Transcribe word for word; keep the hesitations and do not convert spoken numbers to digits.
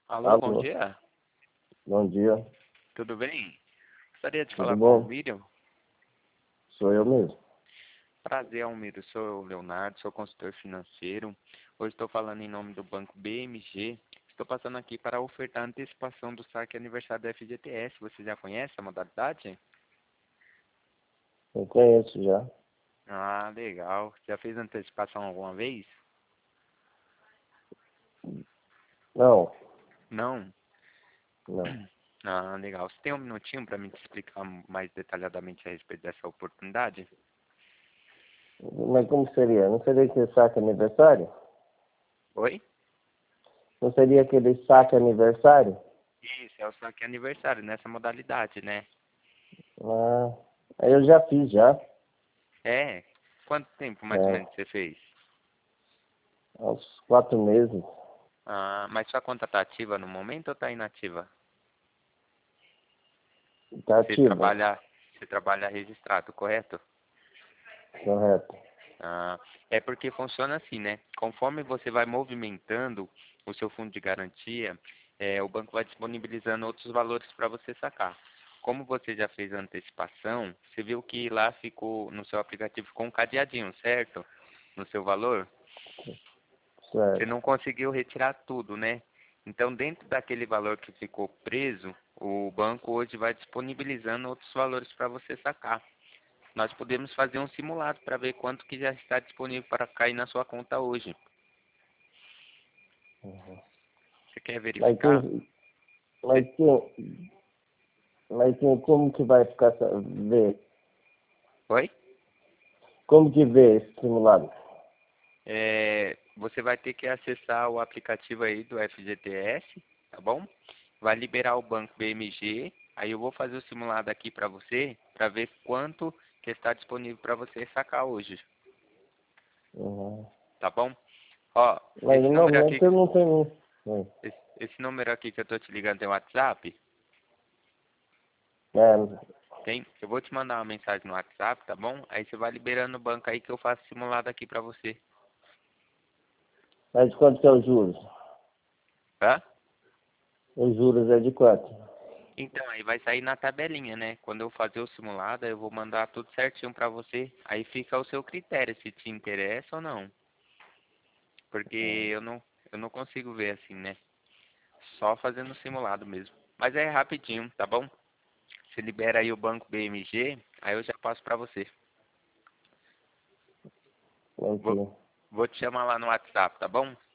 Alô, bom Alô, dia. bom dia, Tudo bem? Gostaria de tudo falar com o bom? Almírio. Sou eu mesmo. Prazer, Almírio. Sou o Leonardo, sou consultor financeiro. Hoje estou falando em nome do Banco B M G. Estou passando aqui para ofertar a antecipação do saque aniversário da F G T S. Você já conhece a modalidade? Eu conheço já. Ah, legal. Já fez antecipação alguma vez? Não, Não? não. Ah, legal. Você tem um minutinho para me explicar mais detalhadamente a respeito dessa oportunidade? Mas como seria? Não seria aquele saque aniversário? Oi? Não seria aquele saque aniversário? Isso, é o saque aniversário nessa modalidade, né? Ah, aí eu já fiz já. É. Quanto tempo mais ou É, menos você fez? há uns quatro meses. Ah, mas sua conta está ativa no momento ou está inativa? Tá Você ativo, trabalha, você trabalha registrado, correto? correto. Ah, é porque funciona assim, né? Conforme você vai movimentando o seu fundo de garantia, é, o banco vai disponibilizando outros valores para você sacar. Como você já fez a antecipação, você viu que lá ficou, no seu aplicativo ficou um cadeadinho, certo? No seu valor? Você Certo. não conseguiu retirar tudo, né? Então, dentro daquele valor que ficou preso, o banco hoje vai disponibilizando outros valores para você sacar. Nós podemos fazer um simulado para ver quanto que já está disponível para cair na sua conta hoje. Uhum. Você quer Mas verificar? quem, Você- mas quem, mas quem, como que vai ficar, sa- ver? Oi? Como que vê esse simulado? É, você vai ter que acessar o aplicativo aí do F G T S, tá bom? Vai liberar o banco B M G. Aí eu vou fazer o simulado aqui para você, para ver quanto que está disponível para você sacar hoje, Uhum. tá bom? Ó, Mas esse não, número mas aqui, eu não tenho. Hum. esse, esse número aqui que eu tô te ligando tem WhatsApp? É, Tem? Eu vou te mandar uma mensagem no WhatsApp, tá bom? Aí você vai liberando o banco aí que eu faço simulado aqui pra você. mas quanto que é os juros? Tá? Os juros é de quanto? Então, aí vai sair na tabelinha, né? Quando eu fazer o simulado, eu vou mandar tudo certinho pra você. Aí fica ao seu critério se te interessa ou não. Porque eu não, eu não consigo ver assim, né? Só fazendo o simulado mesmo. Mas é rapidinho, tá bom? Você libera aí o banco B M G, aí eu já passo pra você. Ok. Vou, vou te chamar lá no WhatsApp, tá bom?